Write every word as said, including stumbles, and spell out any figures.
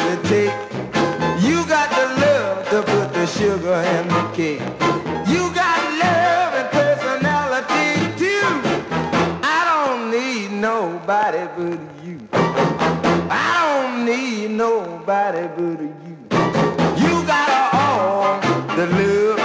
it take. You got the love to put the sugar in the cake. You got love and personality too. I don't need nobody but you. I don't need nobody but you. You got all the love